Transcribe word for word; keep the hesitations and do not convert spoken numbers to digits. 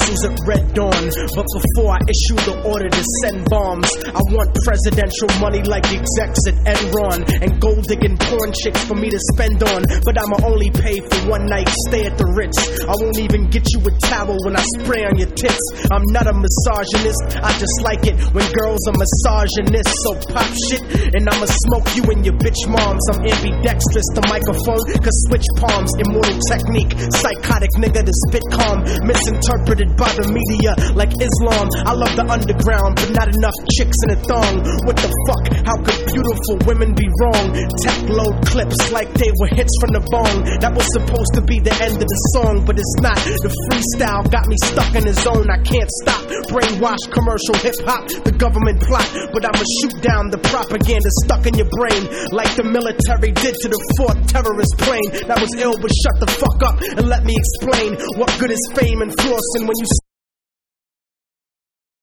missiles at red dawn. But before I issue the order to send bombs, I want presidential money like execs at Enron, and gold digging porn chicks for me to spend on. But I'ma only pay for one night stay at the Ritz. I won't even get you a towel when I spray on your tits. I'm not a misogynist, I just like it when girls are misogynist. So pop shit and I'ma smoke you and your bitch moms. I'm ambidextrous, the microphone cause switch palms. Immortal technique, psychotic nigga to spit calm. Misinterpreted by the media like Islam. I love the underground but not enough chicks in a thong. What the fuck, how could beautiful women be wrong? Tech load clips like they were hits from the bong. That was supposed to be the end of the song, but it's not. The freestyle got me stuck in the zone, I can't stop. Brainwash commercial hip-hop, the government plot. But I'ma shoot down the propaganda stuck in your brain, like the military did to the fourth terrorist plane. That was ill, but shut the fuck up and let me explain. What good is fame and flossing when you